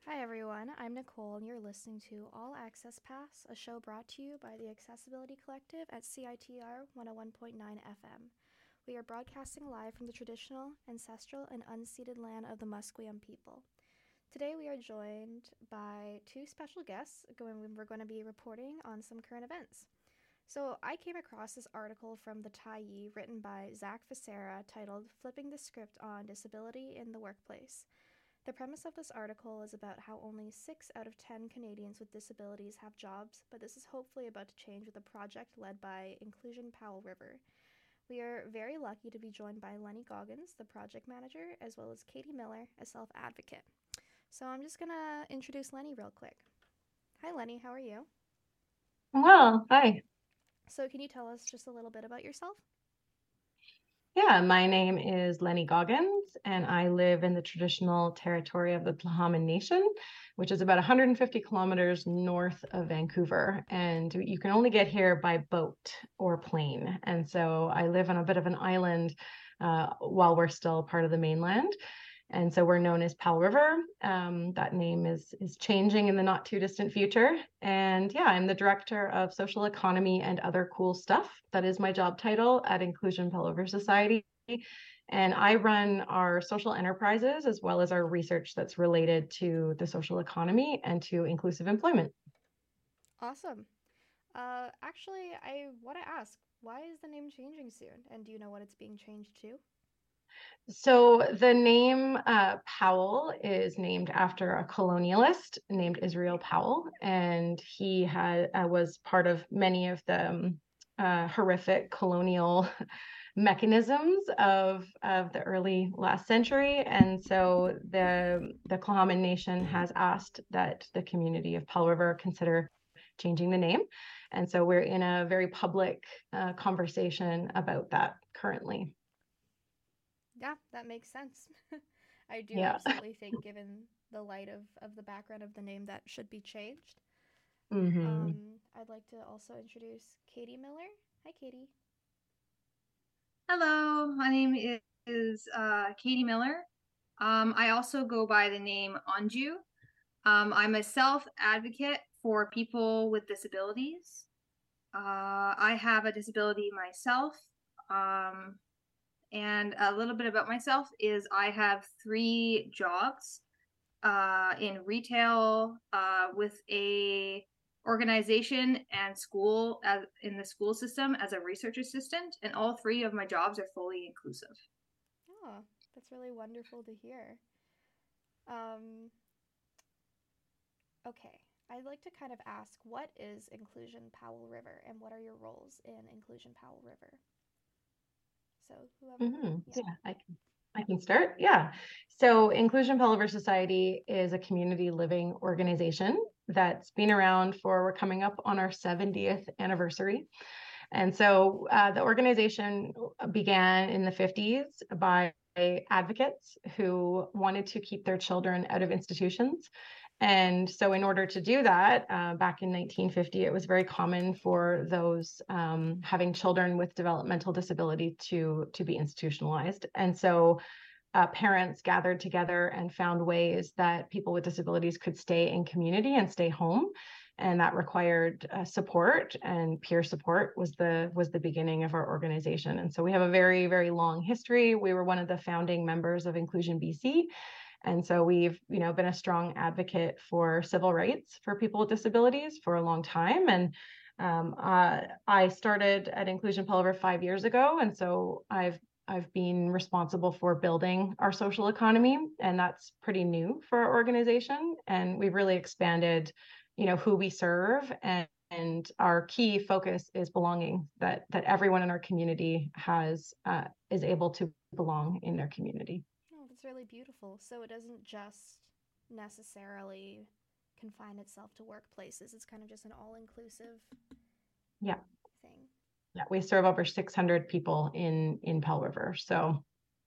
Hi everyone, I'm Nicole and you're listening to All Access Pass, a show brought to you by the Accessibility Collective at CITR 101.9 FM. We are broadcasting live from the traditional, ancestral, and unceded land of the Musqueam people. Today we are joined by two special guests. We're going to be reporting on some current events. So I came across this article from the Tyee written by Zach Facera titled Flipping the Script on Disability in the Workplace. The premise of this article is about how only 6 out of 10 Canadians with disabilities have jobs, but this is hopefully about to change with a project led by Inclusion Powell River. We are very lucky to be joined by Lenny Goggins, the project manager, as well as Katie Miller, a self advocate. So I'm just going to introduce Lenny real quick. Hi, Lenny, how are you? Well, hi. So, can you tell us just a little bit about yourself? Yeah, my name is Lenny Goggins, and I live in the traditional territory of the Tla'amin Nation, which is about 150 kilometers north of Vancouver. And you can only get here by boat or plane. And so I live on a bit of an island while we're still part of the mainland. And so we're known as Powell River. That name is changing in the not too distant future. And yeah, I'm the director of social economy and other cool stuff. That is my job title at Inclusion Powell River Society. And I run our social enterprises as well as our research that's related to the social economy and to inclusive employment. Awesome. Actually, I want to ask, why is the name changing soon? And do you know what it's being changed to? So the name Powell is named after a colonialist named Israel Powell, and he had was part of many of the horrific colonial mechanisms of the early last century. And so the Tla'amin Nation has asked that the community of Powell River consider changing the name. And so we're in a very public conversation about that currently. Yeah, that makes sense. I do Yeah. absolutely think, given the light of the background of the name, that should be changed. Hmm. I'd like to also introduce Katie Miller. Hi, Katie. Hello, my name is Katie Miller. I also go by the name Anju. I'm a self advocate for people with disabilities. I have a disability myself. Um, and a little bit about myself is I have three jobs in retail with a organization and school in the school system as a research assistant, and all three of my jobs are fully inclusive. Oh, that's really wonderful to hear. Um, okay, I'd like to kind of ask, what is Inclusion Powell River, and what are your roles in Inclusion Powell River? So, whoever, yeah. Yeah, I can start. Yeah. So Inclusion Pullover Society is a community living organization that's been around for, we're coming up on our 70th anniversary. And so the organization began in the 50s by advocates who wanted to keep their children out of institutions. And so, in order to do that, back in 1950, it was very common for those having children with developmental disability to be institutionalized. And so, parents gathered together and found ways that people with disabilities could stay in community and stay home, and that required support, and peer support was the beginning of our organization. And so we have a very, very long history. We were one of the founding members of Inclusion BC, and so we've been a strong advocate for civil rights for people with disabilities for a long time. And I started at Inclusion Pullover 5 years ago, and so I've been responsible for building our social economy, and that's pretty new for our organization. And we've really expanded, who we serve, and our key focus is belonging. That everyone in our community is able to belong in their community. Oh, that's really beautiful. So it doesn't just necessarily confine itself to workplaces. It's kind of just an all-inclusive Yeah, thing. yeah. We serve over 600 people in Pell River, so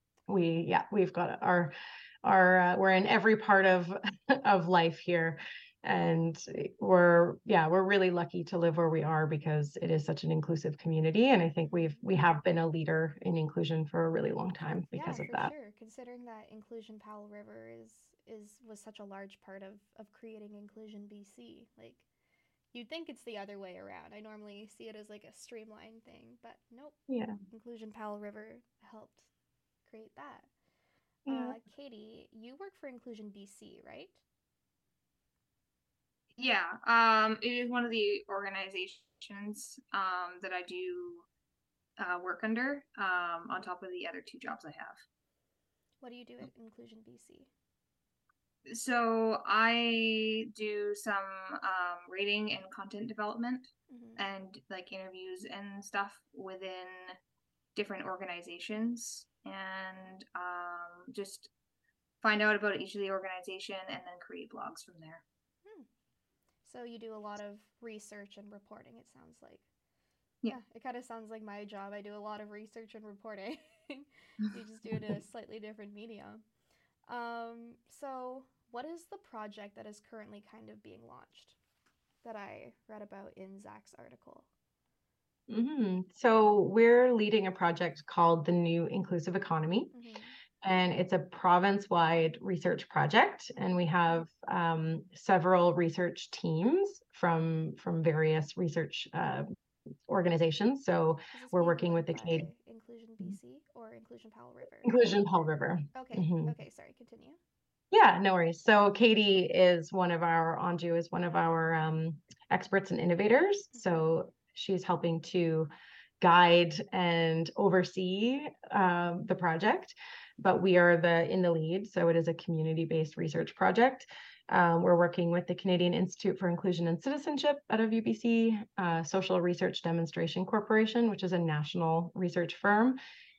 we've got our we're in every part of of life here. And we're really lucky to live where we are because it is such an inclusive community. And I think we have been a leader in inclusion for a really long time because Yeah, of for that. sure. Considering that Inclusion Powell River was such a large part of creating Inclusion BC. Like you'd think it's the other way around. I normally see it as like a streamlined thing, but nope. Yeah. Inclusion Powell River helped create that. Yeah. Katie, you work for Inclusion BC, right? Yeah, it is one of the organizations that I do work under on top of the other two jobs I have. What do you do at Inclusion BC? So I do some rating and content development Mm-hmm. and like interviews and stuff within different organizations and just find out about each of the organization and then create blogs from there. Hmm. So you do a lot of research and reporting, it sounds like. Yeah. Yeah, it kind of sounds like my job. I do a lot of research and reporting. You just do it in a slightly different medium. So what is the project that is currently kind of being launched that I read about in Zach's article? So we're leading a project called the New Inclusive Economy, Mm-hmm. and it's a province-wide research project. And we have several research teams from various research organizations. So Is this we're being working led with the by Inclusion BC or Inclusion Powell River? Inclusion Paul River. Okay, Mhm. okay, sorry, continue. Yeah, no worries. So Katie is one of our Anju is one of our experts and innovators. Mm-hmm. So she's helping to guide and oversee the project, but we are in the lead. So it is a community-based research project. We're working with the Canadian Institute for Inclusion and Citizenship out of UBC, Social Research Demonstration Corporation, which is a national research firm,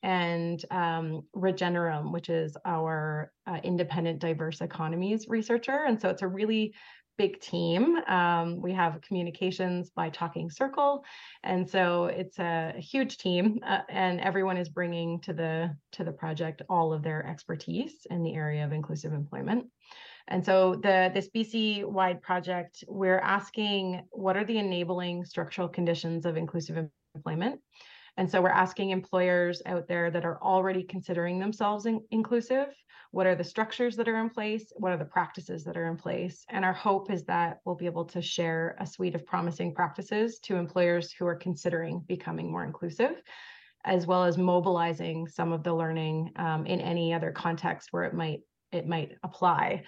and Regenerum, which is our independent diverse economies researcher. And so it's a really big team. We have communications by Talking Circle, and so it's a huge team, and everyone is bringing to the project all of their expertise in the area of inclusive employment. And so this BC wide project, we're asking what are the enabling structural conditions of inclusive employment. And so we're asking employers out there that are already considering themselves inclusive, what are the structures that are in place? What are the practices that are in place? And our hope is that we'll be able to share a suite of promising practices to employers who are considering becoming more inclusive, as well as mobilizing some of the learning in any other context where it might apply.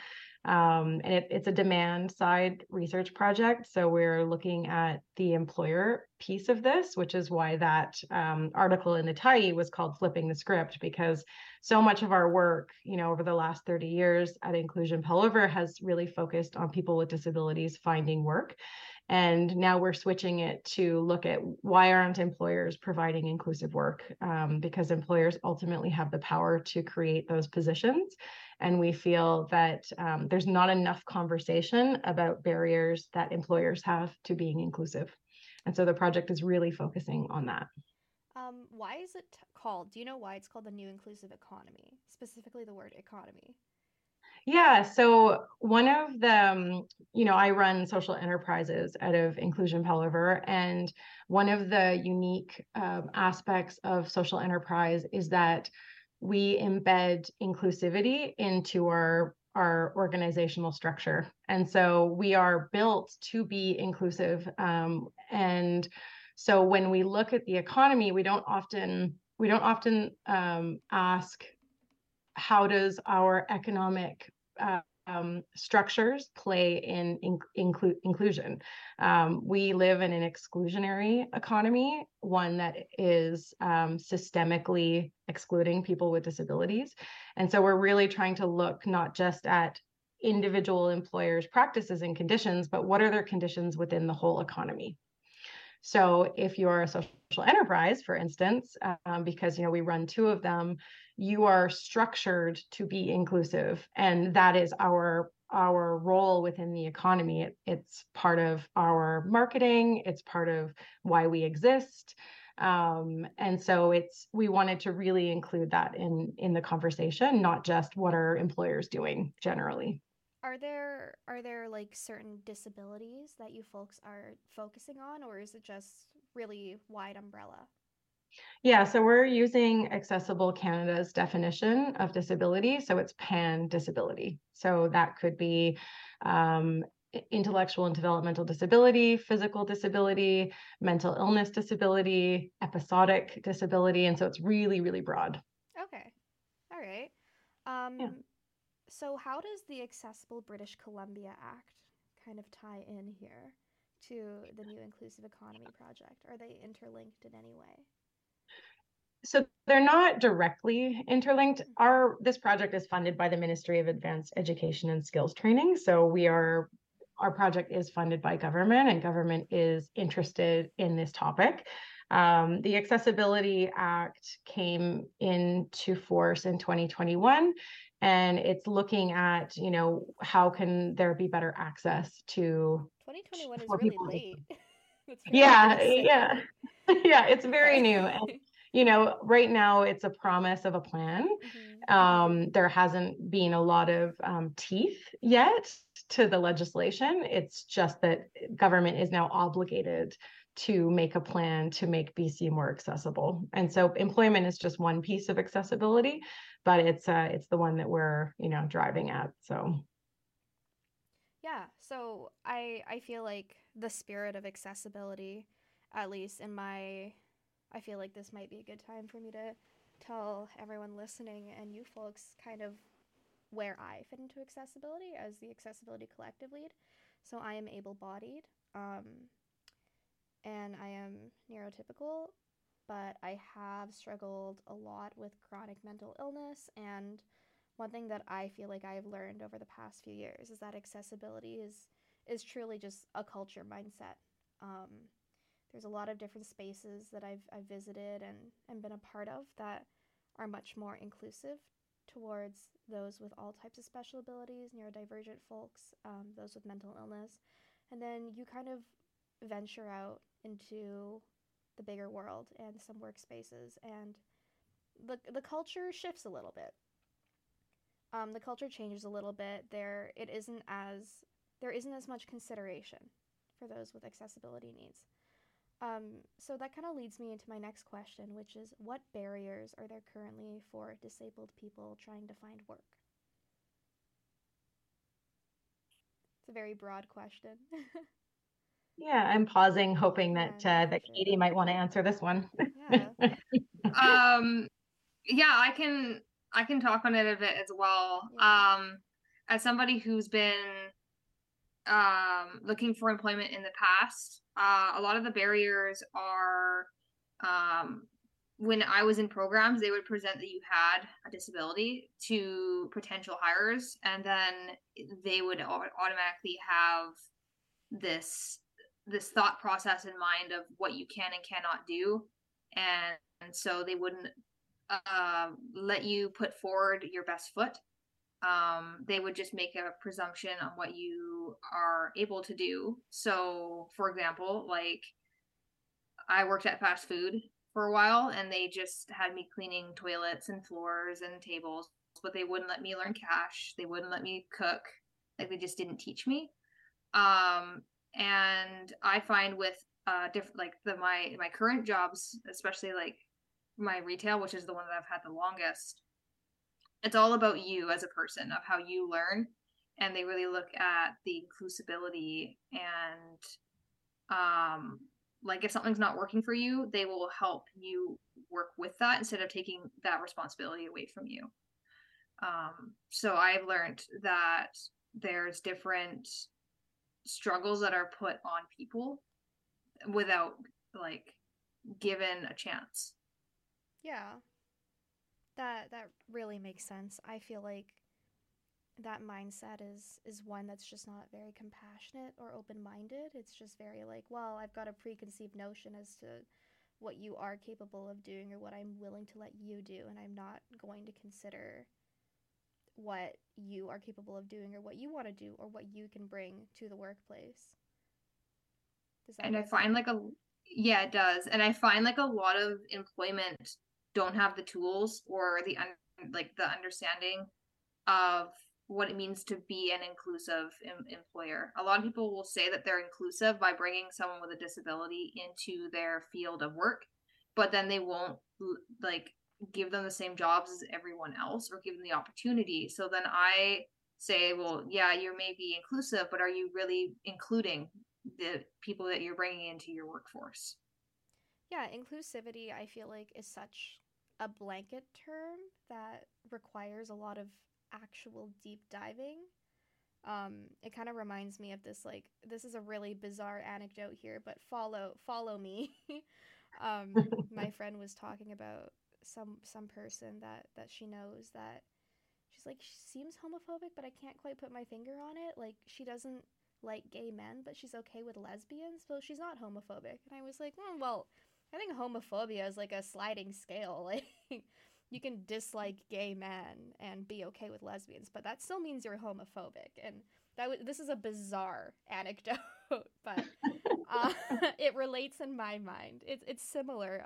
And it's a demand side research project. So we're looking at the employer piece of this, which is why that article in the Tyee was called Flipping the Script, because so much of our work, over the last 30 years at Inclusion Powell River has really focused on people with disabilities finding work. And now we're switching it to look at why aren't employers providing inclusive work? Because employers ultimately have the power to create those positions. And we feel that there's not enough conversation about barriers that employers have to being inclusive. And so the project is really focusing on that. Why is it called? Do you know why it's called the New Inclusive Economy? Specifically, the word economy. Yeah, so one of the, I run social enterprises out of Inclusion Powell River, and one of the unique aspects of social enterprise is that we embed inclusivity into our organizational structure. And so we are built to be inclusive. And so when we look at the economy, we don't often ask, how does our economic structures play in inclusion? We live in an exclusionary economy, one that is systemically excluding people with disabilities. And so we're really trying to look not just at individual employers' practices and conditions, but what are their conditions within the whole economy? So if you're a social enterprise, for instance, because we run two of them, you are structured to be inclusive, and that is our role within the economy. It's part of our marketing. It's part of why we exist. And so we wanted to really include that in the conversation, not just what are employers doing generally. Are there like certain disabilities that you folks are focusing on, or is it just really wide umbrella? Yeah, so we're using Accessible Canada's definition of disability. So it's pan disability. So that could be um, intellectual and developmental disability, physical disability, mental illness disability, episodic disability. And so it's really, really broad. Okay. All right. Yeah. So how does the Accessible British Columbia Act kind of tie in here to the new Inclusive Economy project? Are they interlinked in any way? So they're not directly interlinked. Mm-hmm. This project is funded by the Ministry of Advanced Education and Skills Training. So our project is funded by government, and government is interested in this topic. The Accessibility Act came into force in 2021, and it's looking at, how can there be better access to 2021 is for really people. late. That's very Yeah, recent. yeah. Yeah, it's very Okay. new. And, right now it's a promise of a plan. Mm-hmm. There hasn't been a lot of teeth yet to the legislation. It's just that government is now obligated to make a plan to make BC more accessible. And so employment is just one piece of accessibility, but it's the one that we're, driving at. So Yeah, so I feel like the spirit of accessibility, at least in my, I feel like this might be a good time for me to tell everyone listening and you folks kind of where I fit into accessibility as the Accessibility Collective lead. So I am able-bodied, and I am neurotypical, but I have struggled a lot with chronic mental illness. And one thing that I feel like I've learned over the past few years is that accessibility is truly just a culture mindset. Um, there's a lot of different spaces that I've visited and been a part of that are much more inclusive towards those with all types of special abilities, neurodivergent folks, those with mental illness. And then you kind of venture out into the bigger world and some workspaces, and the culture shifts a little bit. The culture changes a little bit. There isn't as much consideration for those with accessibility needs. So that kind of leads me into my next question, which is what barriers are there currently for disabled people trying to find work? It's a very broad question. yeah, I'm pausing, hoping Yeah, that no, for that sure. Katie might want to answer this one. Yeah. Um, yeah, I can talk on it a bit as well. Yeah. As somebody who's been looking for employment in the past, a lot of the barriers are when I was in programs, they would present that you had a disability to potential hires, and then they would automatically have this thought process in mind of what you can and cannot do, and so they wouldn't let you put forward your best foot. They would just make a presumption on what you are able to do. So, for example, like I worked at fast food for a while and they just had me cleaning toilets and floors and tables, but they wouldn't let me learn cash. They wouldn't let me cook. Like they just didn't teach me. And I find with different like my current jobs, especially like my retail, which is the one that I've had the longest, it's all about you as a person of how you learn, and they really look at the inclusivity and like if something's not working for you, they will help you work with that instead of taking that responsibility away from you. So I've learned that there's different struggles that are put on people without like given a chance. Yeah. That really makes sense. I feel like that mindset is one that's just not very compassionate or open-minded. It's just very like, well, I've got a preconceived notion as to what you are capable of doing or what I'm willing to let you do, and I'm not going to consider what you are capable of doing or what you want to do or what you can bring to the workplace. Does that And I find resonate? like a yeah, it does. And I find like a lot of employment don't have the tools or the like the understanding of what it means to be an inclusive employer. A lot of people will say that they're inclusive by bringing someone with a disability into their field of work, but then they won't like give them the same jobs as everyone else or give them the opportunity. So then I say, well, yeah, you may be inclusive, but are you really including the people that you're bringing into your workforce? Yeah, inclusivity, I feel like, is such a blanket term that requires a lot of actual deep diving. It kind of reminds me of this, like, this is a really bizarre anecdote here, but follow me. My friend was talking about some person that she knows that she's like, she seems homophobic, but I can't quite put my finger on it. Like, she doesn't like gay men, but she's okay with lesbians, so she's not homophobic. And I was like, well, I think homophobia is like a sliding scale. Like, you can dislike gay men and be okay with lesbians, but that still means you're homophobic. And this is a bizarre anecdote, but it relates in my mind. It's similar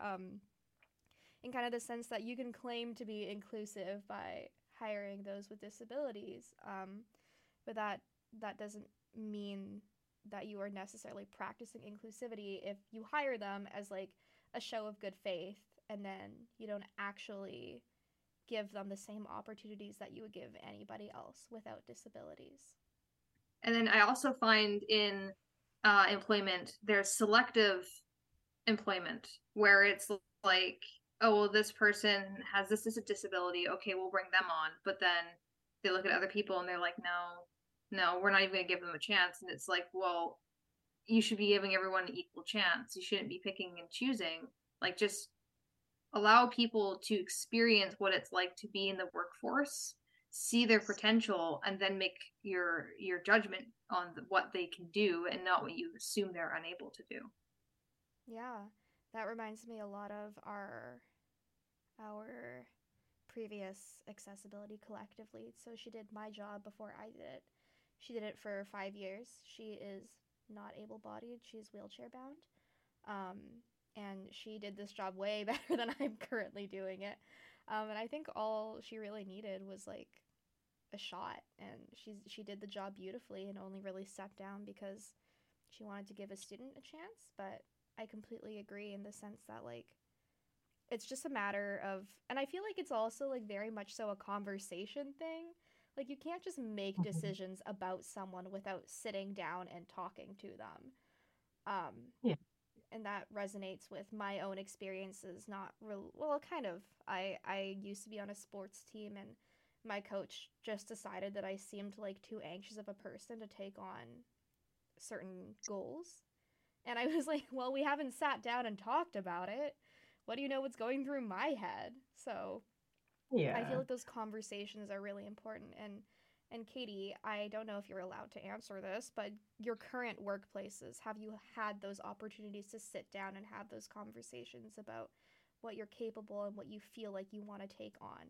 in kind of the sense that you can claim to be inclusive by hiring those with disabilities, but that doesn't mean that you are necessarily practicing inclusivity if you hire them as like a show of good faith and then you don't actually give them the same opportunities that you would give anybody else without disabilities. And then I also find in employment, there's selective employment where it's like, oh, well, this person has this disability. Okay, we'll bring them on. But then they look at other people and they're like, no, we're not even going to give them a chance. And it's like, well, you should be giving everyone an equal chance. You shouldn't be picking and choosing. Like, just allow people to experience what it's like to be in the workforce, see their potential, and then make your judgment on what they can do and not what you assume they're unable to do. Yeah, that reminds me a lot of our previous accessibility collective lead. So she did my job before I did it. She did it for 5 years. She is not able-bodied. She's wheelchair bound. And she did this job way better than I'm currently doing it. And I think all she really needed was like a shot, and she did the job beautifully and only really stepped down because she wanted to give a student a chance. But I completely agree in the sense that like it's just a matter of, and I feel like it's also like very much so a conversation thing. Like, you can't just make decisions about someone without sitting down and talking to them. Yeah. And that resonates with my own experiences. Not real well, kind of. I used to be on a sports team, and my coach just decided that I seemed like too anxious of a person to take on certain goals. And I was like, well, we haven't sat down and talked about it. What do you know what's going through my head? So Yeah. I feel like those conversations are really important. And Katie, I don't know if you're allowed to answer this, but your current workplaces, have you had those opportunities to sit down and have those conversations about what you're capable and what you feel like you want to take on?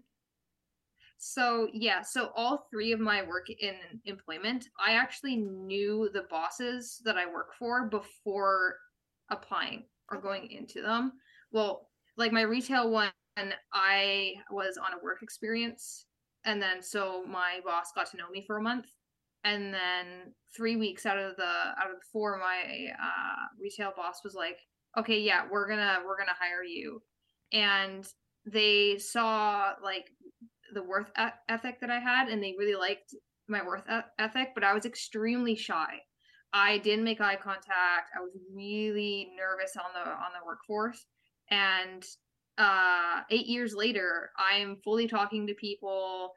So yeah, so all three of my work in employment, I actually knew the bosses that I work for before applying or going into them. Well, like my retail one, I was on a work experience, and then so my boss got to know me for a month, and then 3 weeks out of the four, my retail boss was like, okay, yeah, we're gonna hire you. And they saw like the worth ethic that I had, and they really liked my worth ethic, but I was extremely shy. I didn't make eye contact. I was really nervous on the workforce. And 8 years later, I'm fully talking to people.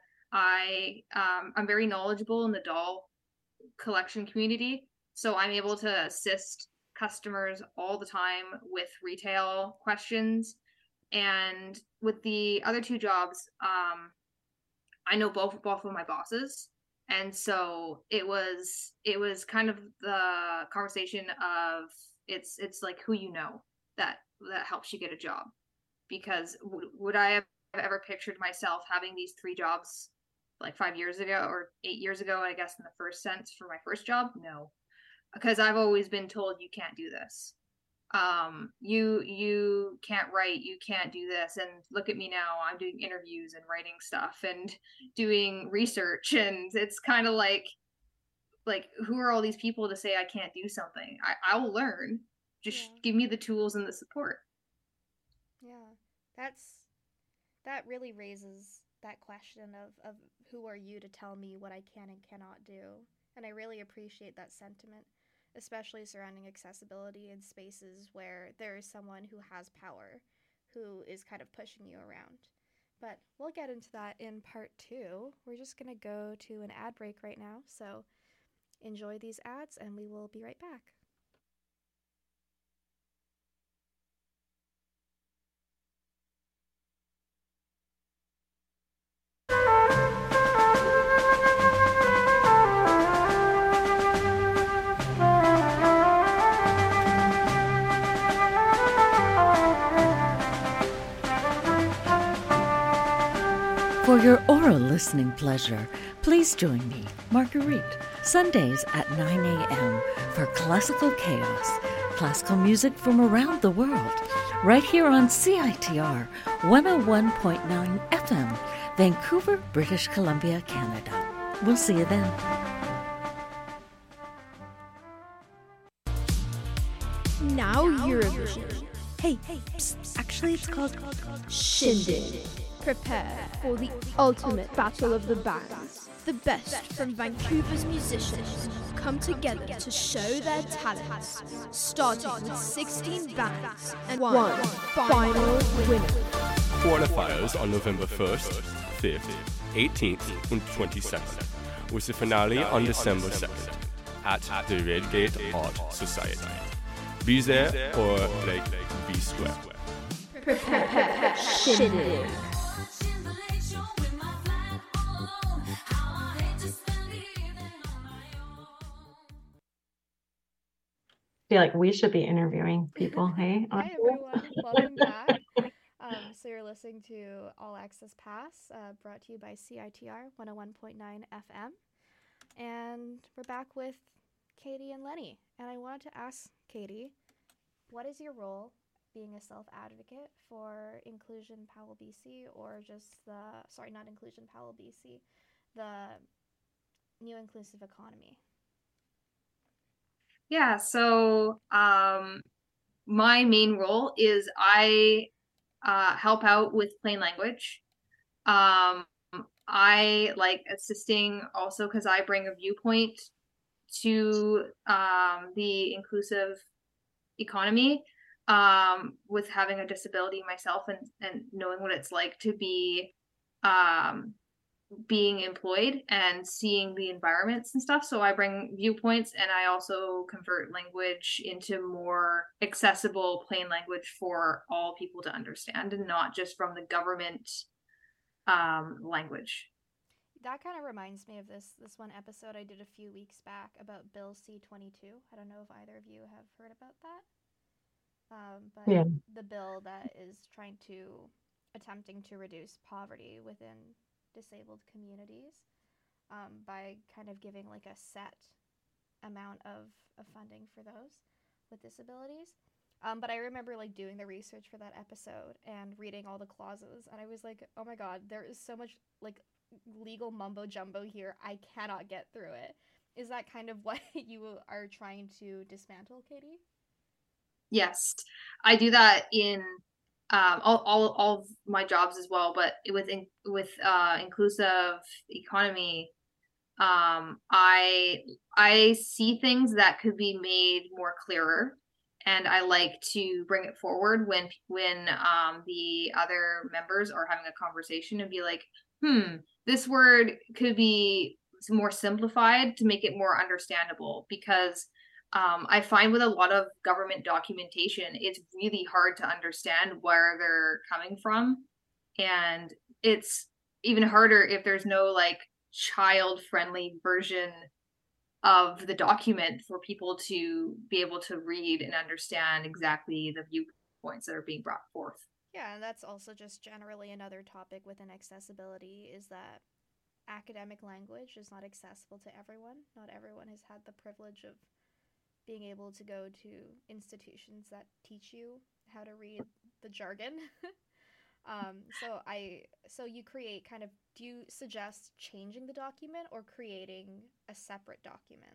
I'm very knowledgeable in the doll collection community, so I'm able to assist customers all the time with retail questions. And with the other two jobs, I know both of my bosses, and so it was kind of the conversation of it's like who you know that helps you get a job. Because would I have ever pictured myself having these three jobs like 5 years ago or 8 years ago? I guess in the first sense for my first job, no, because I've always been told you can't do this. you can't write, you can't do this, and look at me now, I'm doing interviews and writing stuff and doing research, and it's kind of like who are all these people to say I can't do something? I will learn. Just give me the tools and the support. Yeah, that really raises that question of who are you to tell me what I can and cannot do. And I really appreciate that sentiment, especially surrounding accessibility in spaces where there is someone who has power, who is kind of pushing you around. But we'll get into that in part 2. We're just going to go to an ad break right now, so enjoy these ads and we will be right back. For your oral listening pleasure, please join me, Marguerite, Sundays at 9 a.m. for Classical Chaos, classical music from around the world, right here on CITR 101.9 FM, Vancouver, British Columbia, Canada. We'll see you then. Now Eurovision. Hey, psst, actually it's called Shindig. Prepare for the ultimate battle of the bands. The best from Vancouver's musicians come together to show their talents, starting with 16 bands and one final winner. Qualifiers on November 1st, 5th, 18th and 27th, with the finale on December 2nd at the Redgate Art Society. Be there or be square. Prepare Shindig. Feel like we should be interviewing people. Hey, hi everyone, welcome back. So you're listening to All Access Pass, brought to you by CITR 101.9 FM, and we're back with Katie and Lenny. And I wanted to ask Katie, what is your role being a self-advocate for Inclusion Powell BC, or just not Inclusion Powell BC, the New Inclusive Economy? Yeah, so my main role is I help out with plain language. I like assisting also because I bring a viewpoint to the inclusive economy, with having a disability myself and knowing what it's like to be being employed and seeing the environments and stuff. So I bring viewpoints, and I also convert language into more accessible plain language for all people to understand, and not just from the government language. That kind of reminds me of this one episode I did a few weeks back about Bill C-22. I don't know if either of you have heard about that. But yeah, the bill that is attempting to reduce poverty within disabled communities, by kind of giving like a set amount of funding for those with disabilities. But I remember like doing the research for that episode and reading all the clauses, and I was like, oh my god, there is so much like legal mumbo jumbo here, I cannot get through it. Is that kind of what you are trying to dismantle, Katie? Yes, I do that in all of my jobs as well, but with inclusive economy, I see things that could be made more clearer, and I like to bring it forward when the other members are having a conversation and be like, this word could be more simplified to make it more understandable, because I find with a lot of government documentation, it's really hard to understand where they're coming from. And it's even harder if there's no like child-friendly version of the document for people to be able to read and understand exactly the viewpoints that are being brought forth. Yeah, and that's also just generally another topic within accessibility, is that academic language is not accessible to everyone. Not everyone has had the privilege of being able to go to institutions that teach you how to read the jargon. So you create kind of, do you suggest changing the document or creating a separate document?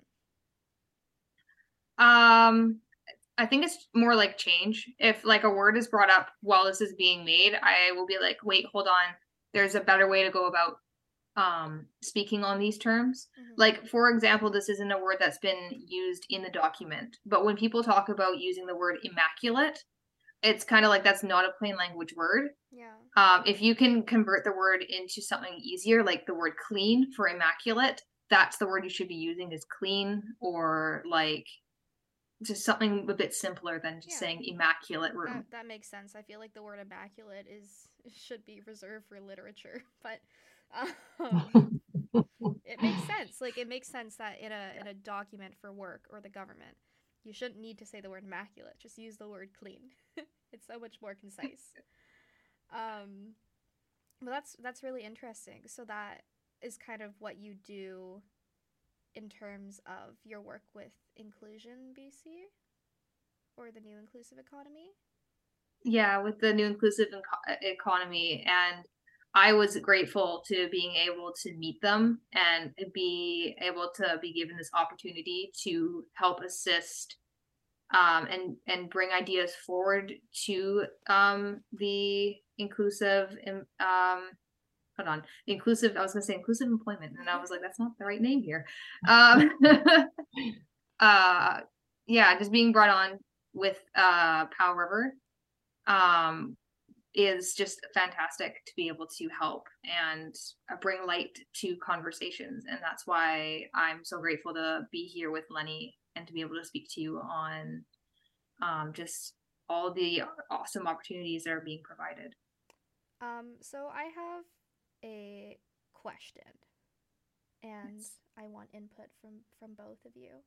I think it's more like change. If like a word is brought up while this is being made, I will be like, wait, hold on. There's a better way to go about speaking on these terms. Like, for example, this isn't a word that's been used in the document, but when people talk about using the word immaculate, it's kind of like that's not a plain language word. Yeah. If you can convert the word into something easier, like the word clean for immaculate, that's the word you should be using, is clean, or like just something a bit simpler than just saying immaculate room. That makes sense. I feel like the word immaculate should be reserved for literature, but it makes sense. Like, it makes sense that in a document for work or the government, you shouldn't need to say the word immaculate. Just use the word clean. It's so much more concise. But that's really interesting. So that is kind of what you do in terms of your work with Inclusion BC, or the New Inclusive Economy? Yeah, with the New Inclusive Economy. And I was grateful to being able to meet them and be able to be given this opportunity to help assist and bring ideas forward to the inclusive inclusive, I was gonna say inclusive employment, and I was like, that's not the right name here. Yeah, just being brought on with Powell River is just fantastic to be able to help and bring light to conversations. And that's why I'm so grateful to be here with Lenny and to be able to speak to you on just all the awesome opportunities that are being provided. So I have a question, and I want input from both of you.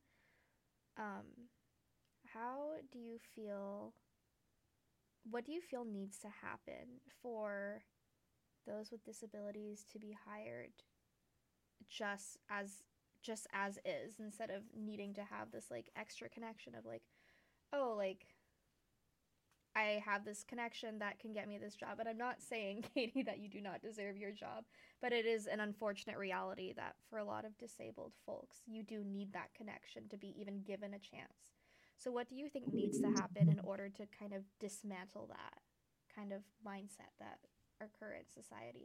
What do you feel needs to happen for those with disabilities to be hired just as is, instead of needing to have this like extra connection of like, oh, like I have this connection that can get me this job? And I'm not saying, Katie, that you do not deserve your job, but it is an unfortunate reality that for a lot of disabled folks, you do need that connection to be even given a chance. So what do you think needs to happen in order to kind of dismantle that kind of mindset that our current society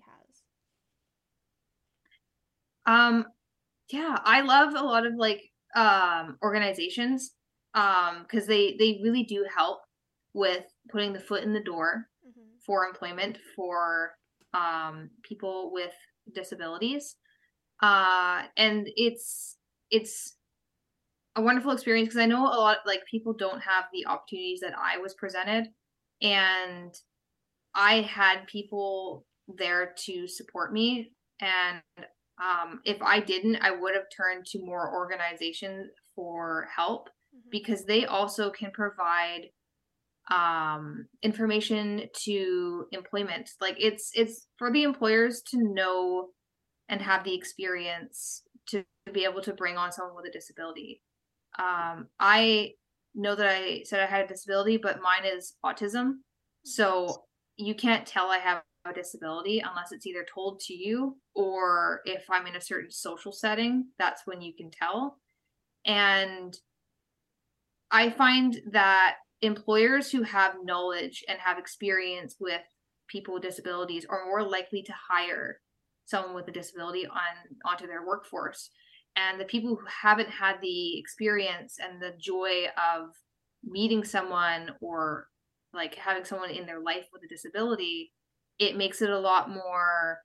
has? Yeah, I love a lot of like organizations because they really do help with putting the foot in the door for employment for people with disabilities. And it's a wonderful experience because I know a lot, like, people don't have the opportunities that I was presented, and I had people there to support me. And if I didn't, I would have turned to more organizations for help because they also can provide information to employment. Like, it's for the employers to know and have the experience to be able to bring on someone with a disability. I know that I said I had a disability, but mine is autism. So you can't tell I have a disability unless it's either told to you, or if I'm in a certain social setting, that's when you can tell. And I find that employers who have knowledge and have experience with people with disabilities are more likely to hire someone with a disability onto their workforce. And the people who haven't had the experience and the joy of meeting someone or like having someone in their life with a disability, it makes it a lot more,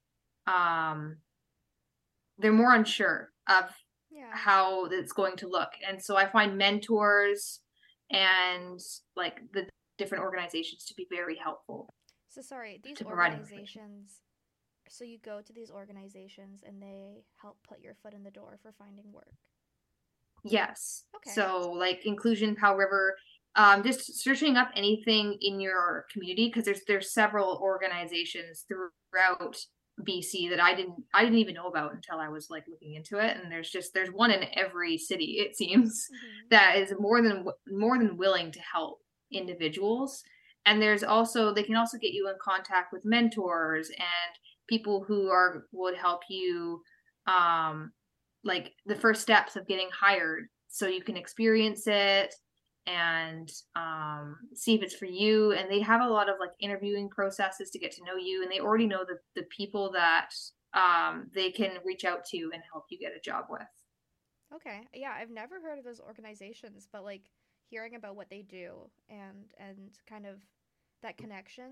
they're more unsure of how it's going to look. And so I find mentors and like the different organizations to be very helpful. So sorry, these organizations, so you go to these organizations and they help put your foot in the door for finding work? Yes. Okay. So like Inclusion, Powell River, just searching up anything in your community, because there's several organizations throughout BC that I didn't even know about until I was like looking into it. And there's one in every city, it seems, that is more than willing to help individuals. And there's also, they can also get you in contact with mentors and people who would help you like the first steps of getting hired, so you can experience it and see if it's for you. And they have a lot of like interviewing processes to get to know you, and they already know the people that they can reach out to and help you get a job with. Okay. Yeah, I've never heard of those organizations, but like hearing about what they do and kind of that connection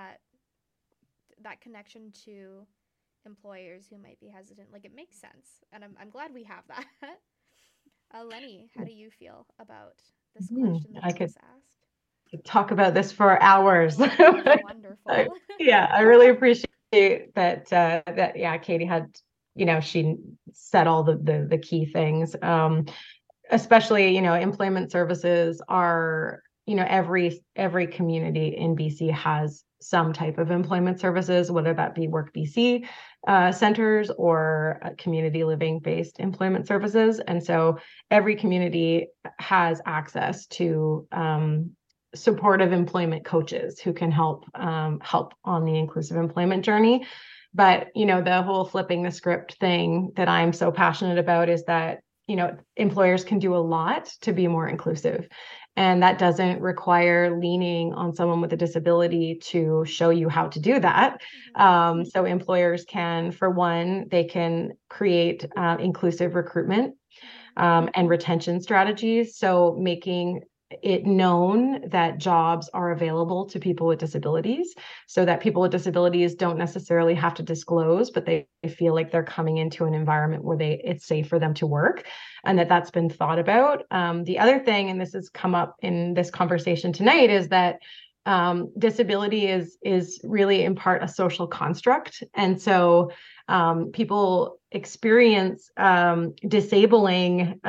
to employers who might be hesitant, like it makes sense. And I'm glad we have that. Lenny, how do you feel about this question that I just asked? Talk about this for hours. Wonderful. Yeah, I really appreciate that. Yeah, Katie had, she said all the key things. Especially, employment services are, every community in BC has some type of employment services, whether that be Work BC centers or community living based employment services. And so every community has access to supportive employment coaches who can help on the inclusive employment journey. But, the whole flipping the script thing that I'm so passionate about is that, employers can do a lot to be more inclusive. And that doesn't require leaning on someone with a disability to show you how to do that. So employers can, for one, they can create inclusive recruitment and retention strategies. So making it known that jobs are available to people with disabilities, so that people with disabilities don't necessarily have to disclose, but they feel like they're coming into an environment where it's safe for them to work, and that's been thought about. The other thing, and this has come up in this conversation tonight, is that disability is really in part a social construct. And so people experience disabling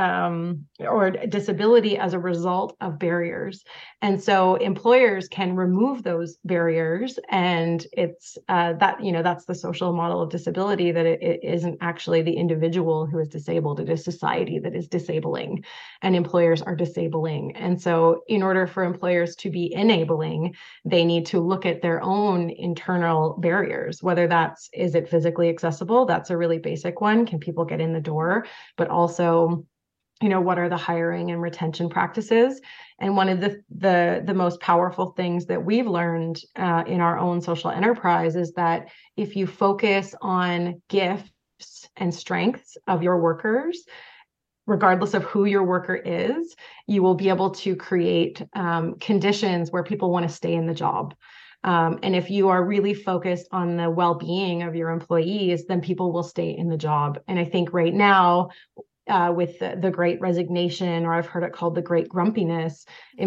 or disability as a result of barriers. And so employers can remove those barriers. And it's that's the social model of disability, that it isn't actually the individual who is disabled, it is society that is disabling, and employers are disabling. And so in order for employers to be enabling, they need to look at their own internal barriers, whether is it physically accessible? That's a really basic one. Can people get in the door? But also, what are the hiring and retention practices? And one of the most powerful things that we've learned in our own social enterprise is that if you focus on gifts and strengths of your workers, regardless of who your worker is, you will be able to create conditions where people want to stay in the job. And if you are really focused on the well-being of your employees, then people will stay in the job. And I think right now, with the great resignation, or I've heard it called the great grumpiness,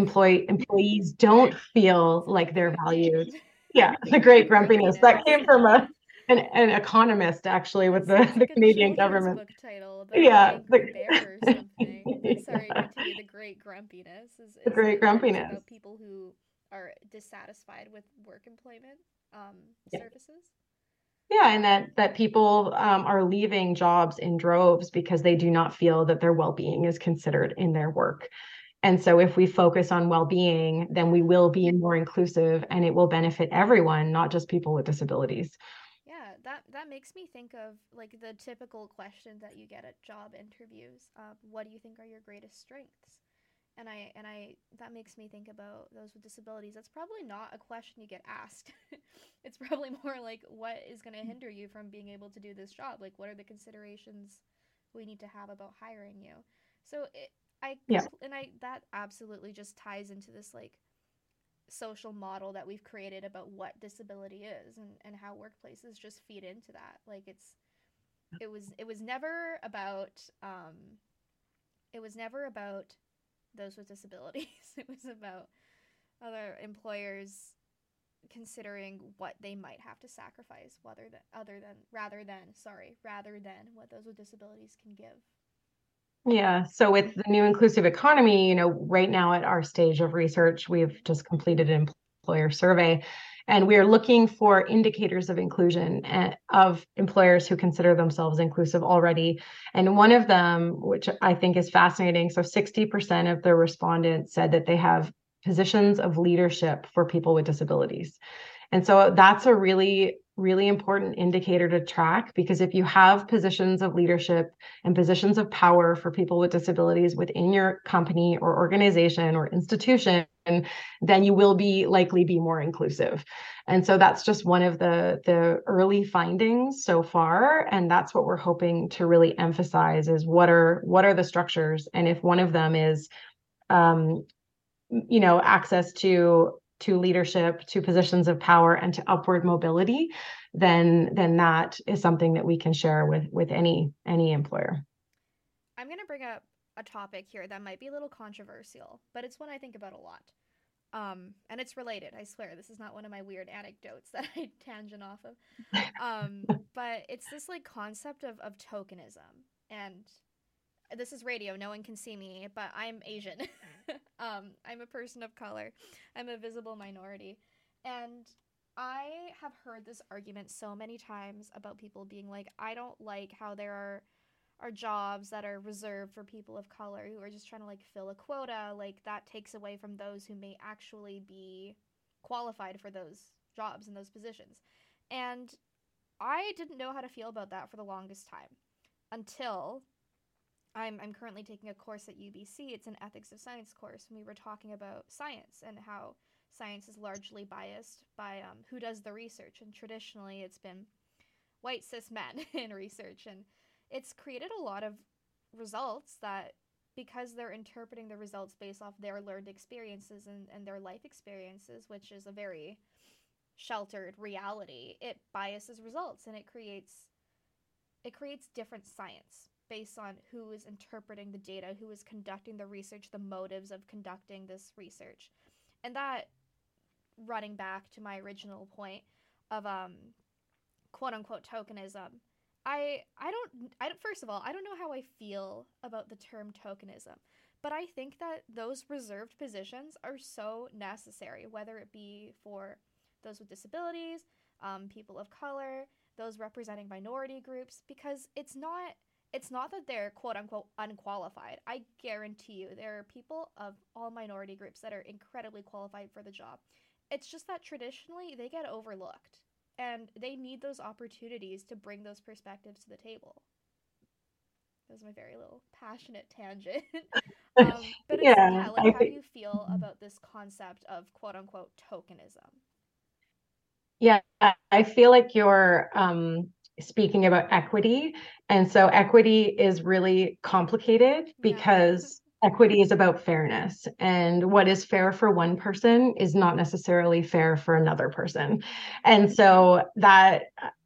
employees don't feel like they're valued. Yeah, the great grumpiness. That came from an economist, actually, with the Canadian government. Book title, yeah, Bear or something. Sorry, continue. The great grumpiness is the great grumpiness about people who are dissatisfied with work employment services. Yeah, and that people are leaving jobs in droves because they do not feel that their well-being is considered in their work. And so if we focus on well-being, then we will be more inclusive, and it will benefit everyone, not just people with disabilities. Yeah, that makes me think of like the typical question that you get at job interviews. What do you think are your greatest strengths? And that makes me think about those with disabilities. That's probably not a question you get asked. It's probably more like, what is going to hinder you from being able to do this job? Like, what are the considerations we need to have about hiring you? So that absolutely just ties into this like social model that we've created about what disability is, and how workplaces just feed into that. Like it was never about those with disabilities. It was about other employers considering what they might have to sacrifice, rather than what those with disabilities can give. Yeah. So with the new inclusive economy, right now at our stage of research, we've just completed an employer survey, And we are looking for indicators of inclusion of employers who consider themselves inclusive already. And one of them, which I think is fascinating, so 60% of the respondents said that they have positions of leadership for people with disabilities. And so that's a really, really important indicator to track, because if you have positions of leadership and positions of power for people with disabilities within your company or organization or institution, then you will likely be more inclusive. And so that's just one of the early findings so far. And that's what we're hoping to really emphasize is what are the structures. And if one of them is, access to leadership, to positions of power, and to upward mobility, then that is something that we can share with any employer. I'm going to bring up a topic here that might be a little controversial, but it's one I think about a lot. And it's related, I swear. This is not one of my weird anecdotes that I tangent off of. But it's this concept of tokenism. And this is radio, no one can see me, but I'm Asian. I'm a person of color. I'm a visible minority. And I have heard this argument so many times about people being like, I don't like how there are jobs that are reserved for people of color who are just trying to fill a quota. That takes away from those who may actually be qualified for those jobs and those positions. And I didn't know how to feel about that for the longest time until I'm currently taking a course at UBC. It's an ethics of science course, and we were talking about science and how science is largely biased by who does the research. And traditionally, it's been white cis men in research, and it's created a lot of results that, because they're interpreting the results based off their learned experiences and their life experiences, which is a very sheltered reality, it biases results, and it creates different science based on who is interpreting the data, who is conducting the research, the motives of conducting this research. And that, running back to my original point of quote unquote tokenism, I don't first of all, I don't know how I feel about the term tokenism, but I think that those reserved positions are so necessary, whether it be for those with disabilities, people of color, those representing minority groups, because it's not that they're quote-unquote unqualified. I guarantee you there are people of all minority groups that are incredibly qualified for the job. It's just that traditionally they get overlooked, and they need those opportunities to bring those perspectives to the table. That was my very little passionate tangent. But how do you feel about this concept of quote-unquote tokenism? Yeah, I feel like you're speaking about equity. And so equity is really complicated because equity is about fairness. And what is fair for one person is not necessarily fair for another person. And so that,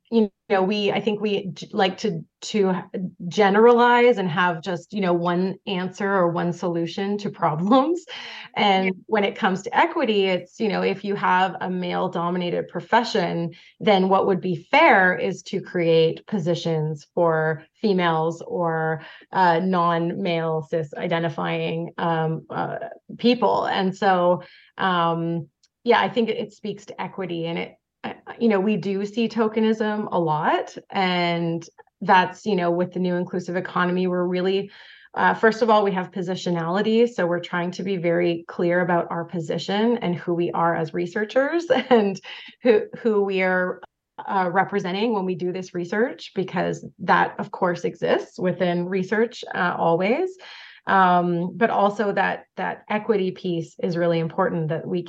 I think we like to generalize and have just, one answer or one solution to problems. And when it comes to equity, it's, if you have a male dominated profession, then what would be fair is to create positions for females or non-male cis identifying people. And so, I think it speaks to equity, and we do see tokenism a lot, and that's, with the new inclusive economy, we're really, first of all, we have positionality. So we're trying to be very clear about our position and who we are as researchers and who we are representing when we do this research, because that, of course, exists within research always. But also that equity piece is really important, that we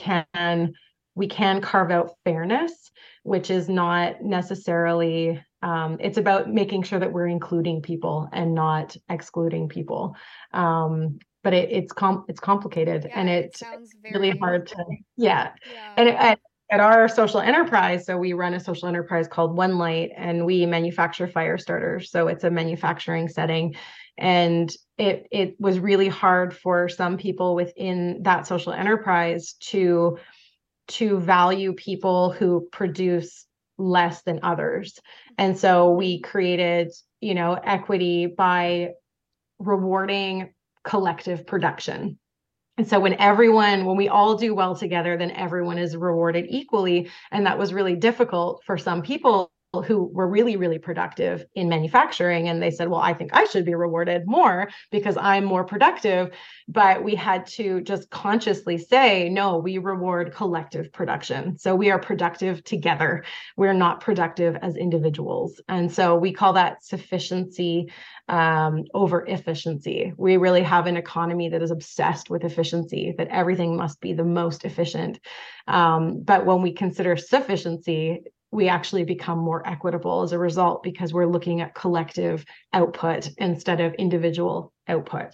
can carve out fairness, which is not necessarily, it's about making sure that we're including people and not excluding people. But it's complicated, and it's really hard to, And at our social enterprise, so we run a social enterprise called One Light, and we manufacture fire starters. So it's a manufacturing setting. And it was really hard for some people within that social enterprise to value people who produce less than others. And so we created, equity by rewarding collective production. And so when we all do well together, then everyone is rewarded equally. And that was really difficult for some people who were really, really productive in manufacturing. And they said, well, I think I should be rewarded more because I'm more productive. But we had to just consciously say, no, we reward collective production. So we are productive together. We're not productive as individuals. And so we call that sufficiency over efficiency. We really have an economy that is obsessed with efficiency, that everything must be the most efficient. But when we consider sufficiency, we actually become more equitable as a result because we're looking at collective output instead of individual output.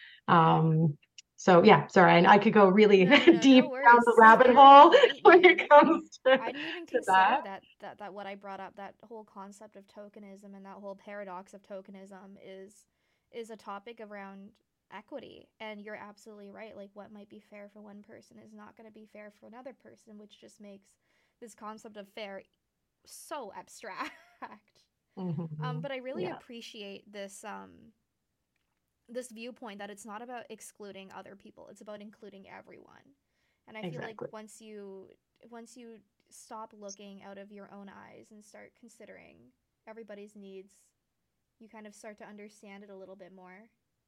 So yeah, sorry, and I could go really deep down the rabbit hole when it comes to I didn't even consider that what I brought up, that whole concept of tokenism and that whole paradox of tokenism is a topic around equity. And you're absolutely right. Like, what might be fair for one person is not going to be fair for another person, which just makes this concept of fair so abstract. But I really appreciate this this viewpoint that it's not about excluding other people, it's about including everyone. And I feel like once you stop looking out of your own eyes and start considering everybody's needs, you kind of start to understand it a little bit more.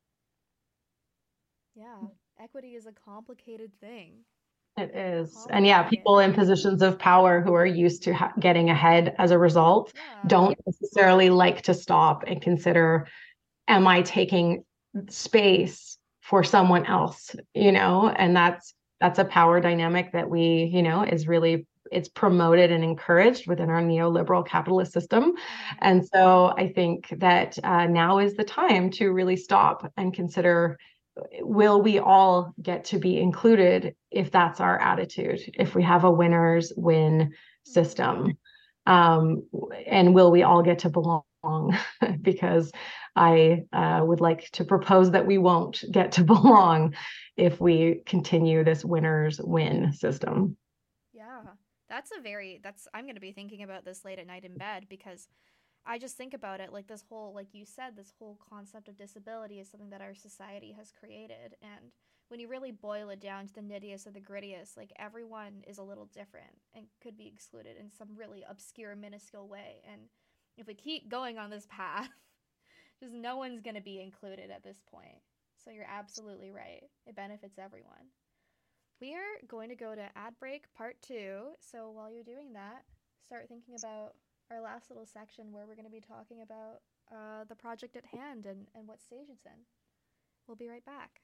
Yeah, equity is a complicated thing. It is. And yeah, people in positions of power who are used to getting ahead as a result don't necessarily like to stop and consider, am I taking space for someone else, and that's a power dynamic that we, is really, it's promoted and encouraged within our neoliberal capitalist system. And so I think that now is the time to really stop and consider, will we all get to be included if that's our attitude, if we have a winners win system? And will we all get to belong? Because I would like to propose that we won't get to belong if we continue this winners win system. Yeah, I'm going to be thinking about this late at night in bed, because I just think about it like this whole, like you said, this whole concept of disability is something that our society has created. And when you really boil it down to the nittiest of the grittiest, like, everyone is a little different and could be excluded in some really obscure, minuscule way. And if we keep going on this path, just no one's going to be included at this point. So you're absolutely right. It benefits everyone. We are going to go to ad break part 2. So while you're doing that, start thinking about our last little section where we're going to be talking about the project at hand and what stage it's in. We'll be right back.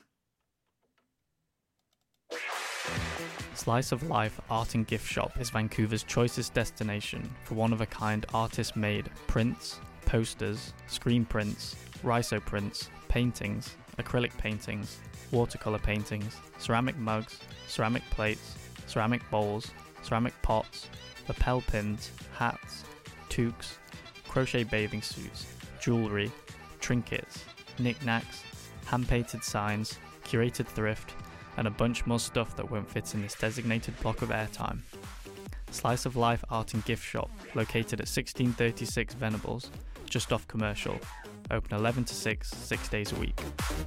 Slice of Life Art and Gift Shop is Vancouver's choicest destination for one-of-a-kind artist-made prints, posters, screen prints, rhizo prints, paintings, acrylic paintings, watercolor paintings, ceramic mugs, ceramic plates, ceramic bowls, ceramic pots, lapel pins, hats, toques, crochet bathing suits, jewellery, trinkets, knickknacks, hand-painted signs, curated thrift, and a bunch more stuff that won't fit in this designated block of airtime. Slice of Life Art and Gift Shop, located at 1636 Venables, just off Commercial, open 11 to 6, 6 days a week.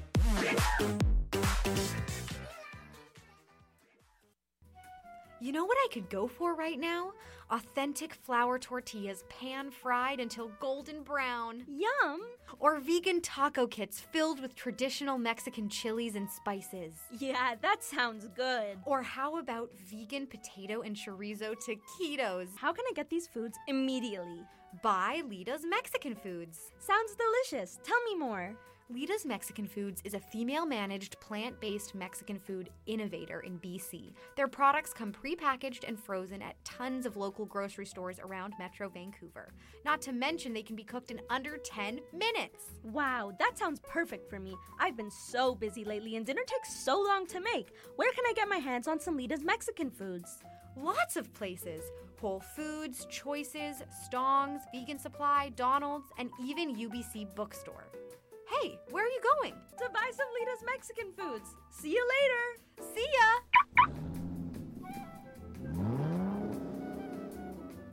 You know what I could go for right now? Authentic flour tortillas pan-fried until golden brown. Yum! Or vegan taco kits filled with traditional Mexican chilies and spices. Yeah, that sounds good. Or how about vegan potato and chorizo taquitos? How can I get these foods immediately? Buy Lita's Mexican Foods. Sounds delicious. Tell me more. Lita's Mexican Foods is a female-managed, plant-based Mexican food innovator in BC. Their products come pre-packaged and frozen at tons of local grocery stores around Metro Vancouver. Not to mention, they can be cooked in under 10 minutes. Wow, that sounds perfect for me. I've been so busy lately and dinner takes so long to make. Where can I get my hands on some Lita's Mexican Foods? Lots of places. Whole Foods, Choices, Stong's, Vegan Supply, Donald's, and even UBC Bookstore. Hey, where are you going? To buy some Lita's Mexican Foods. See you later. See ya!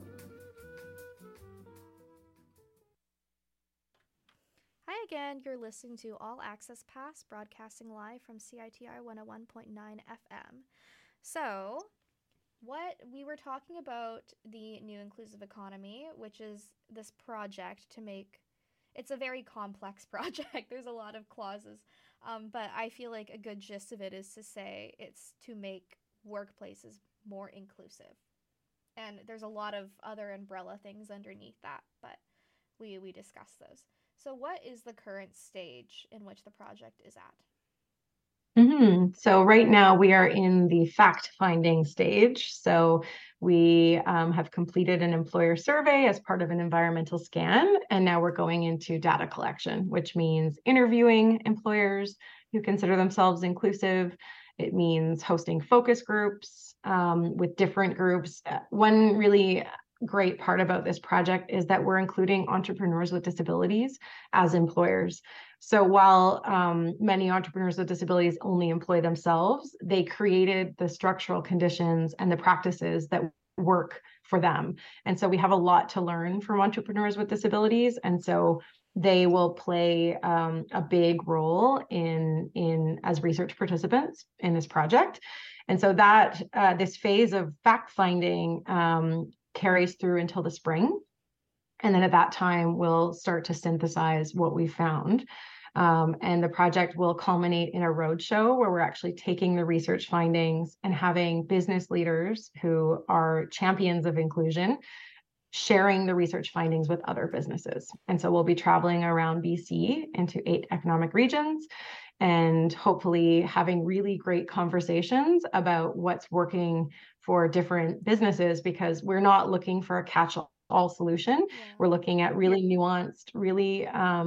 Hi again, you're listening to All Access Pass, broadcasting live from CITR 101.9 FM. So, we were talking about the New Inclusive Economy, which is this project to make, it's a very complex project. There's a lot of clauses, but I feel like a good gist of it is to say it's to make workplaces more inclusive. And there's a lot of other umbrella things underneath that, but we discussed those. So what is the current stage in which the project is at? So right now we are in the fact-finding stage. So we have completed an employer survey as part of an environmental scan, and now we're going into data collection, which means interviewing employers who consider themselves inclusive. It means hosting focus groups with different groups. One really great part about this project is that we're including entrepreneurs with disabilities as employers. So while many entrepreneurs with disabilities only employ themselves, they created the structural conditions and the practices that work for them. And so we have a lot to learn from entrepreneurs with disabilities. And so they will play a big role in as research participants in this project. And so that this phase of fact-finding carries through until the spring. And then at that time, we'll start to synthesize what we found. And the project will culminate in a roadshow where we're actually taking the research findings and having business leaders who are champions of inclusion sharing the research findings with other businesses. And so we'll be traveling around BC into 8 economic regions and hopefully having really great conversations about what's working for different businesses, because we're not looking for a catch-all solution. Yeah. We're looking at really nuanced, really,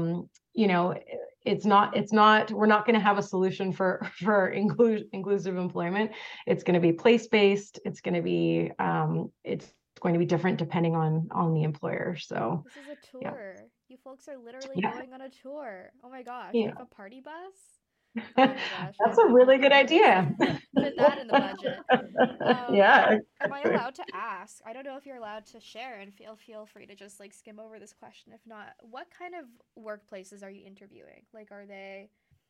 it's not, we're not going to have a solution for inclusive employment. It's going to be place-based. It's going to be, it's going to be different depending on the employer. So this is a tour. Yeah. You folks are literally going on a tour. Oh my gosh. Yeah. You have a party bus? Oh my gosh. That's a really good idea. Put that in the budget. Yeah. Am I allowed to ask? I don't know if you're allowed to share, and feel free to just skim over this question. If not, what kind of workplaces are you interviewing? Are they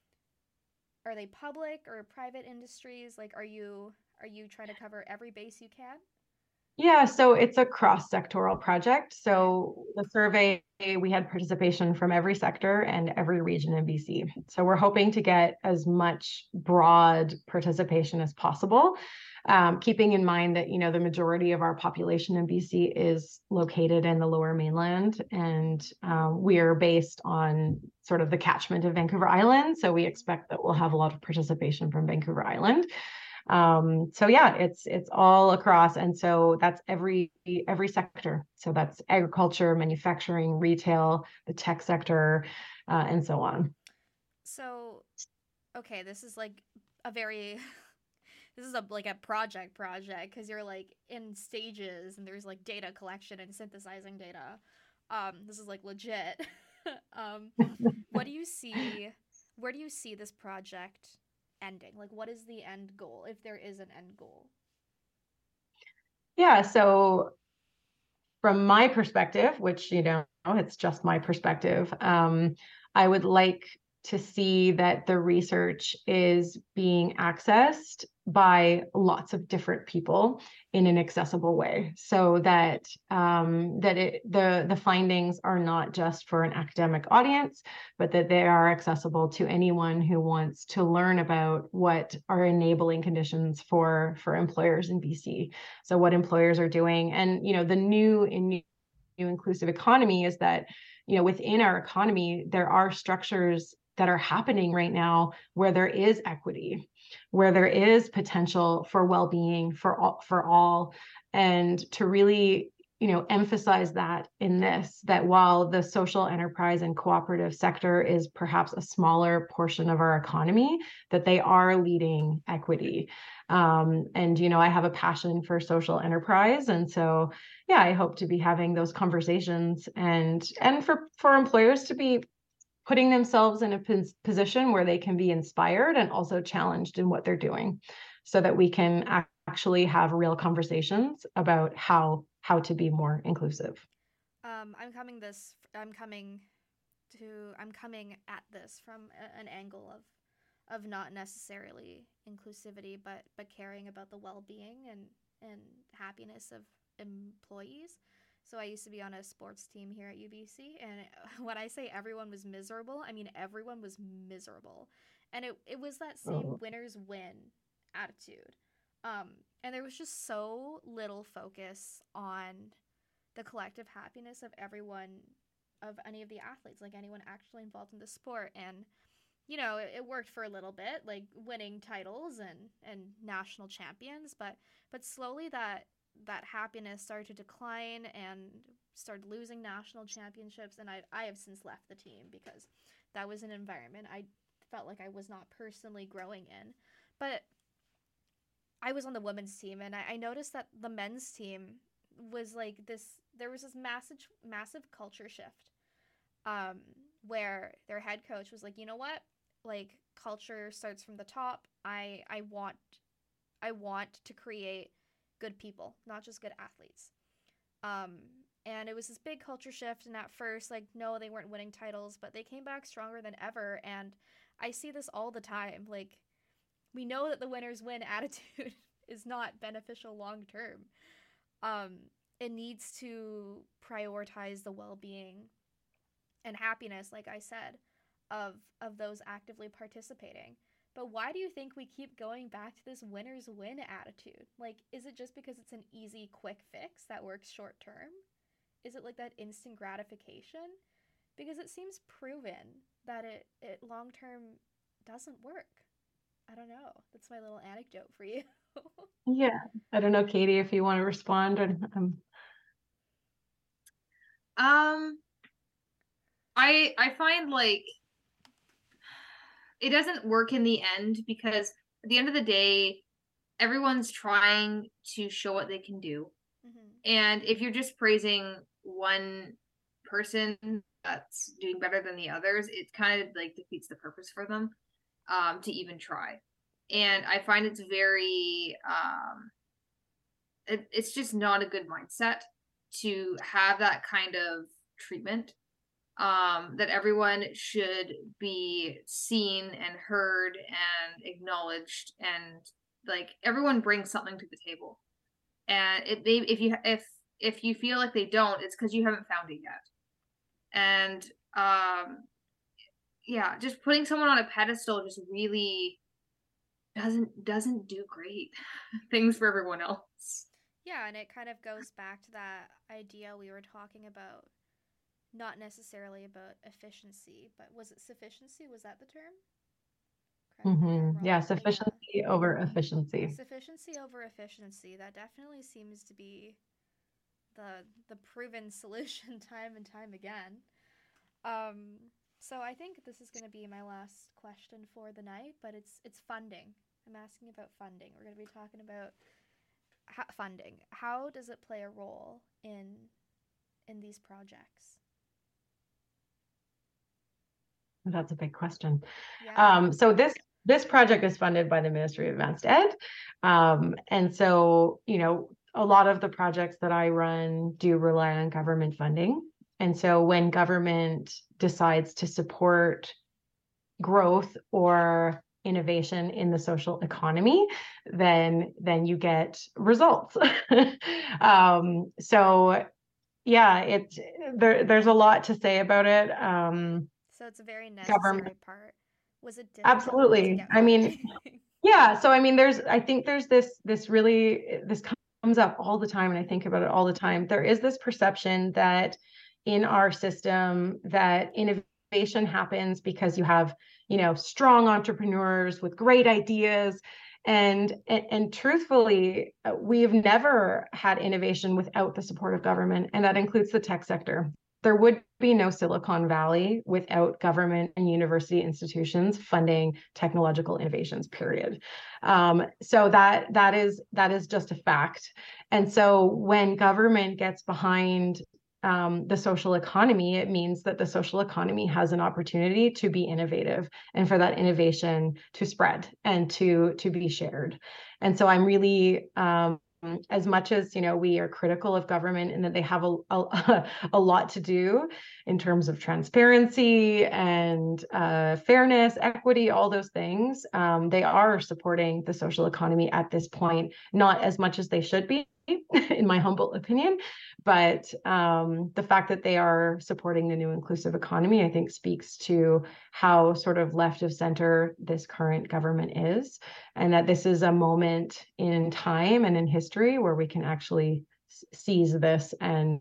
public or private industries? Are you trying to cover every base you can? Yeah, so it's a cross-sectoral project. So the survey, we had participation from every sector and every region in BC. So we're hoping to get as much broad participation as possible, keeping in mind that, the majority of our population in BC is located in the Lower Mainland, and we are based on sort of the catchment of Vancouver Island. So we expect that we'll have a lot of participation from Vancouver Island. So yeah, it's all across. And so that's every sector. So that's agriculture, manufacturing, retail, the tech sector, and so on. So, okay, this is a very, this is a project because you're in stages and there's data collection and synthesizing data. This is legit. Where do you see this project ending? What is the end goal, if there is an end goal? Yeah, so from my perspective, which it's just my perspective, I would like to see that the research is being accessed by lots of different people in an accessible way, so that the findings are not just for an academic audience, but that they are accessible to anyone who wants to learn about what are enabling conditions for employers in BC. So what employers are doing, and the new inclusive economy is that within our economy there are structures that are happening right now where there is equity, where there is potential for well-being for all, and to really emphasize that in this, that while the social enterprise and cooperative sector is perhaps a smaller portion of our economy, that they are leading equity. And I have a passion for social enterprise, and so yeah, I hope to be having those conversations and for employers to be putting themselves in a position where they can be inspired and also challenged in what they're doing, so that we can actually have real conversations about how to be more inclusive. I'm coming I'm coming at this from an angle of not necessarily inclusivity, but caring about the well-being and happiness of employees. So I used to be on a sports team here at UBC, and when I say everyone was miserable, I mean everyone was miserable. And it was that same winners win attitude. And there was just so little focus on the collective happiness of everyone, of any of the athletes, like anyone actually involved in the sport. And, you know, it worked for a little bit, like winning titles and national champions, but slowly that happiness started to decline and started losing national championships. And I have since left the team because that was an environment I felt like I was not personally growing in. But I was on the women's team, and I noticed that the men's team was like there was this massive culture shift, where their head coach was like, you know what, like, culture starts from the top. I want to create good people, not just good athletes. And it was this big culture shift, and at first, like, no, they weren't winning titles, but they came back stronger than ever. And I see this all the time. Like, we know that the winners win attitude is not beneficial long term. It needs to prioritize the well-being and happiness, like I said, of those actively participating. But why do you think we keep going back to this winners win attitude? Like, is it just because it's an easy, quick fix that works short term? Is it like that instant gratification? Because it seems proven that it long term doesn't work. I don't know. That's my little anecdote for you. Yeah. I don't know, Katie, if you want to respond. I find like it doesn't work in the end, because at the end of the day, everyone's trying to show what they can do. Mm-hmm. And if you're just praising one person that's doing better than the others, it kind of like defeats the purpose for them to even try. And I find it's very it's just not a good mindset to have that kind of treatment, that everyone should be seen and heard and acknowledged, and like everyone brings something to the table. And if you feel like they don't, it's because you haven't found it yet. And yeah, just putting someone on a pedestal just really doesn't do great things for everyone else. Yeah, and it kind of goes back to that idea we were talking about, not necessarily about efficiency, but was it sufficiency? Was that the term? Mm-hmm. Yeah, sufficiency over efficiency. Sufficiency over efficiency. That definitely seems to be the proven solution time and time again. So I think this is going to be my last question for the night, but it's funding. I'm asking about funding. We're going to be talking about funding. How does it play a role in these projects? That's a big question. Yeah. So this project is funded by the Ministry of Advanced Ed. And so, you know, a lot of the projects that I run do rely on government funding. And so when government decides to support growth or innovation in the social economy, then you get results. So yeah, there's a lot to say about it. So it's a very necessary part. Was it difficult? Absolutely. I mean, yeah. So I mean, I think there's this comes up all the time, and I think about it all the time. There is this perception that in our system that innovation happens because you have, you know, strong entrepreneurs with great ideas. And truthfully, we've never had innovation without the support of government, and that includes the tech sector. There would be no Silicon Valley without government and university institutions funding technological innovations, period. So that is just a fact. And so when government gets behind the social economy, it means that the social economy has an opportunity to be innovative and for that innovation to spread and to be shared. And so I'm really as much as, we are critical of government and that they have a lot to do in terms of transparency and fairness, equity, all those things, they are supporting the social economy at this point, not as much as they should be, in my humble opinion. But the fact that they are supporting the new inclusive economy, I think, speaks to how sort of left of center this current government is, and that this is a moment in time and in history where we can actually seize this. And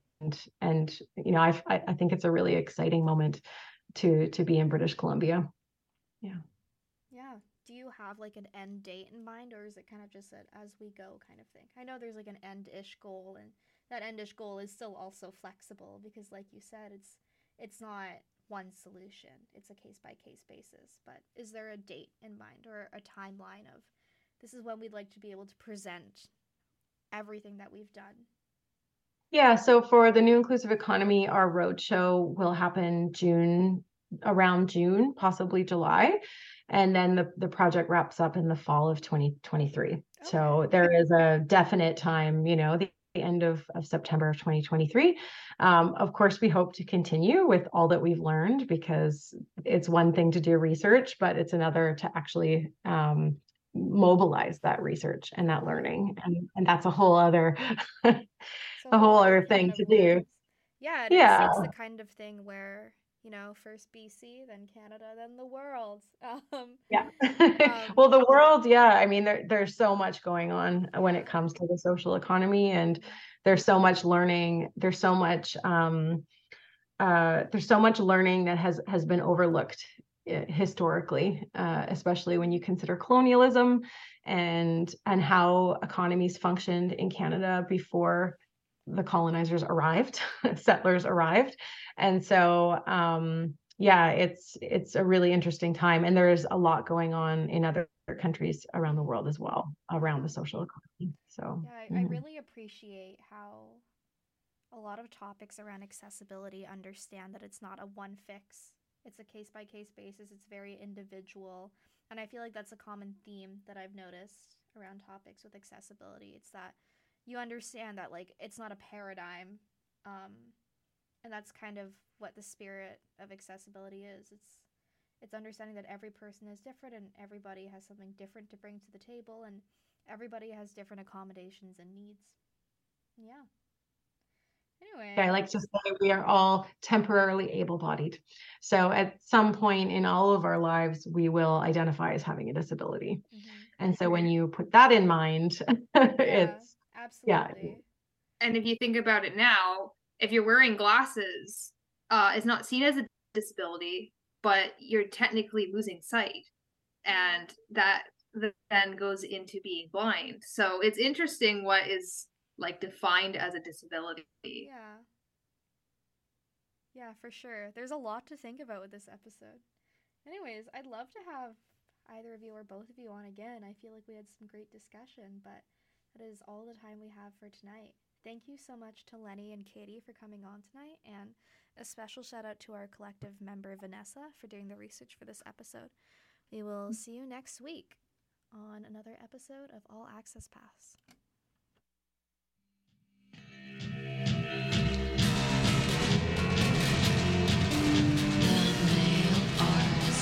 I think it's a really exciting moment to be in British Columbia. Yeah. Do you have like an end date in mind, or is it kind of just an as we go kind of thing? I know there's like an end-ish goal, and that end-ish goal is still also flexible because, like you said, it's not one solution. It's a case-by-case basis. But is there a date in mind or a timeline of this is when we'd like to be able to present everything that we've done? Yeah, so for the new inclusive economy, our roadshow will happen around June, possibly July. And then the project wraps up in the fall of 2023. Okay. So there is a definite time, the end of September of 2023. Of course, we hope to continue with all that we've learned, because it's one thing to do research, but it's another to actually mobilize that research and that learning. And that's a whole other thing to do. Yeah, it's the kind of thing where, first BC, then Canada, then the world. Well, the world, I mean, there's so much going on when it comes to the social economy, and there's so much learning. There's so much learning that has been overlooked historically, especially when you consider colonialism and how economies functioned in Canada before the colonizers arrived, settlers arrived. And so, it's a really interesting time. And there's a lot going on in other countries around the world as well, around the social economy. So I really appreciate how a lot of topics around accessibility understand that it's not a one fix. It's a case-by-case basis. It's very individual. And I feel like that's a common theme that I've noticed around topics with accessibility. It's that you understand that, like, it's not a paradigm, and that's kind of what the spirit of accessibility is. It's understanding that every person is different and everybody has something different to bring to the table, and everybody has different accommodations and needs. Yeah. Anyway. I like to say we are all temporarily able-bodied. So at some point in all of our lives, we will identify as having a disability. Mm-hmm. And so when you put that in mind, it's absolutely. Yeah. And if you think about it now, if you're wearing glasses, it's not seen as a disability, but you're technically losing sight. And that then goes into being blind. So it's interesting what is like defined as a disability. Yeah, for sure. There's a lot to think about with this episode. Anyways, I'd love to have either of you or both of you on again. I feel like we had some great discussion, but that is all the time we have for tonight. Thank you so much to Lenny and Katie for coming on tonight, and a special shout out to our collective member Vanessa for doing the research for this episode. We will see you next week on another episode of All Access Pass.